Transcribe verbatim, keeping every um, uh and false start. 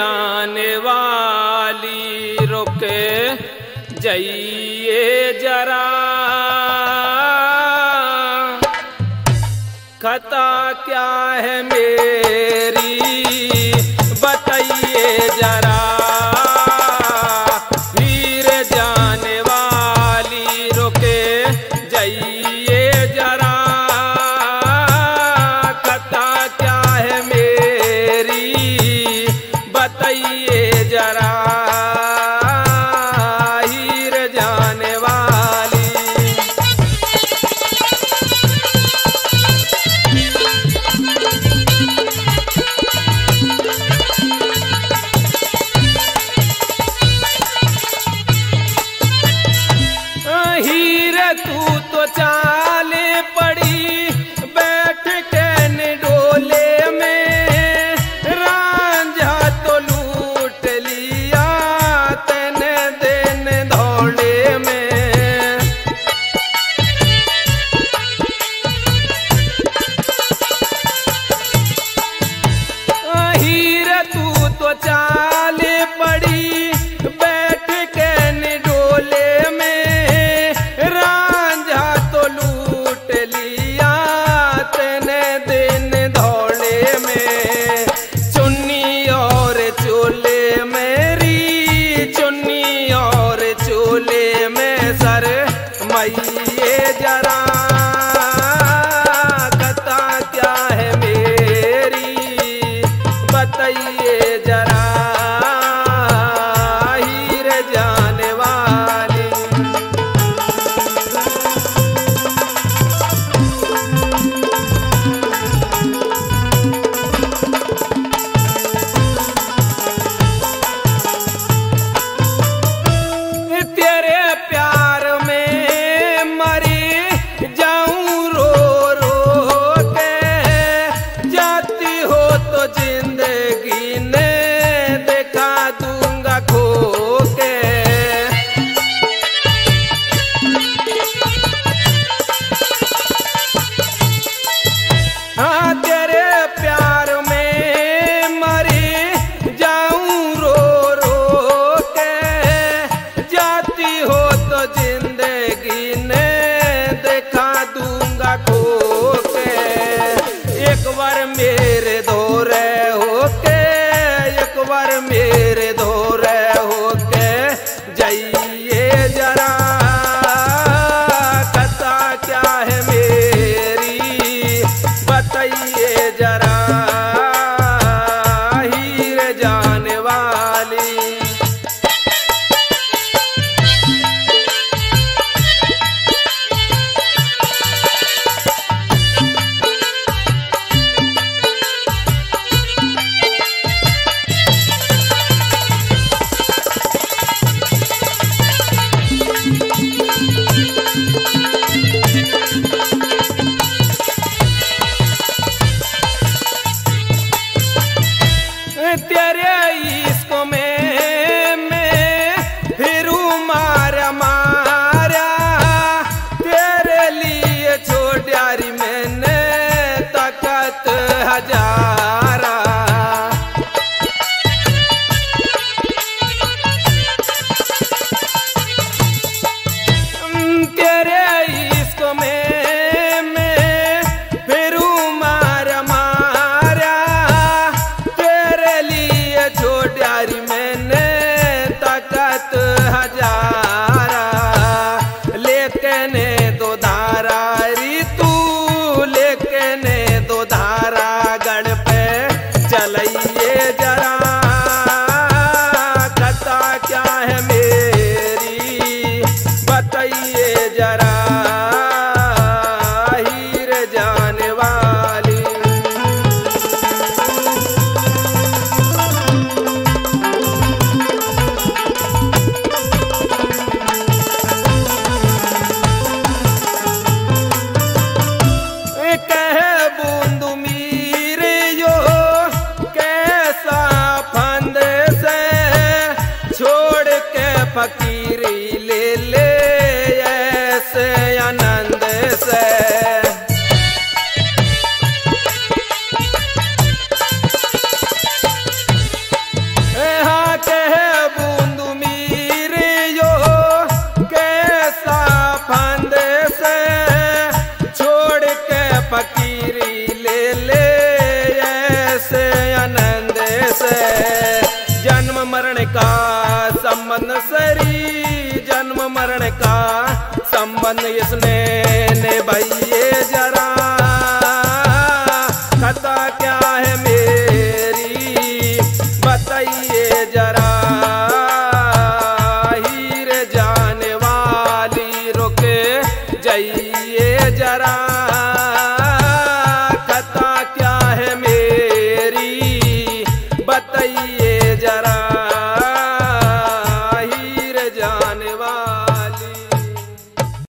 जाने वाली रुके जाइए जरा, खता क्या है मेरी बताइए जरा। वीर जाने वाली रुके जाइए जरा, खता क्या है मेरी बताइए जरा। हीर जाने वाली हीर तू तो चाले पड़ी बैठ के निडोले में, रांझा तो लूट लिया तेने दिन धौले में। हीर तू तो चाले पड़ी बैठ के निडोले में, रांझा तो लूट लिया तेने दिन धौले में। चुन्नी और चोले मेरी, चुन्नी और चोले में सर मैये जरा, कथा क्या है मेरी बताइए जरा। हीर जाने वाली तेरे प्यार में मरी जाऊं रो रो के, जाती हो तो जिंदगी ने देखा दूंगा खो के। हाँ तेरे प्यार में मरी जाऊं रो रो के, जाती हो तो जिंदगी ने देखा दूंगा खो के। एक बार मेरे धोरे होके, एक बार मेरे धोरे होके जाइए जरा, कथा क्या है मेरी बताइए जरा। हीर जाने वाली जन्म मरण का संबंध इसने